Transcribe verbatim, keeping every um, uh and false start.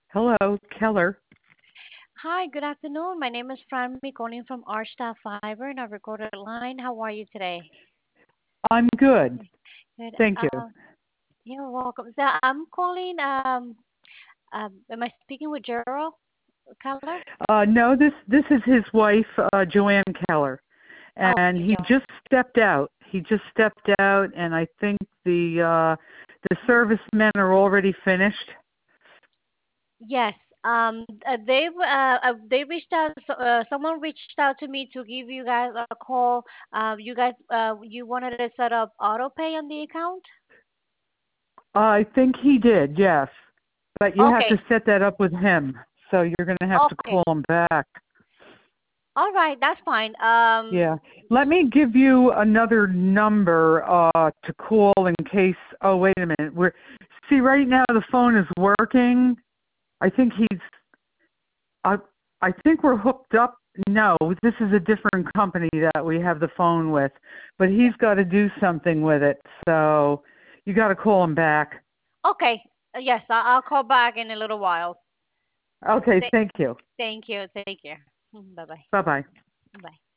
Hello, Keller. Hi, good afternoon. My name is Fran calling from Archstaff Fiber in a recorded line. How are you today? I'm good. Good. Thank you. Uh, you're welcome. So I'm calling. Um, um, am I speaking with Gerald Keller? Uh, no, this this is his wife, uh, Joanne Keller, and Okay. he just stepped out. He just stepped out, and I think the uh, the servicemen are already finished. Yes. Um, uh, they've uh, uh, they reached out. So, uh, someone reached out to me to give you guys a call. Uh, you guys, uh, you wanted to set up auto pay on the account? I think he did, yes, but you have to Okay. set that up with him. So you're going to have to Okay. call him back. All right. That's fine. Um, Yeah. Let me give you another number uh, to call in case. Oh, wait a minute. We're see right now the phone is working. I think he's. I I think we're hooked up. No, this is a different company that we have the phone with, but he's got to do something with it. So you got to call him back. Okay. Uh, Yes, I- I'll call back in a little while. Okay. Th- Thank you. Thank you. Take care. Bye bye. Bye bye. Bye.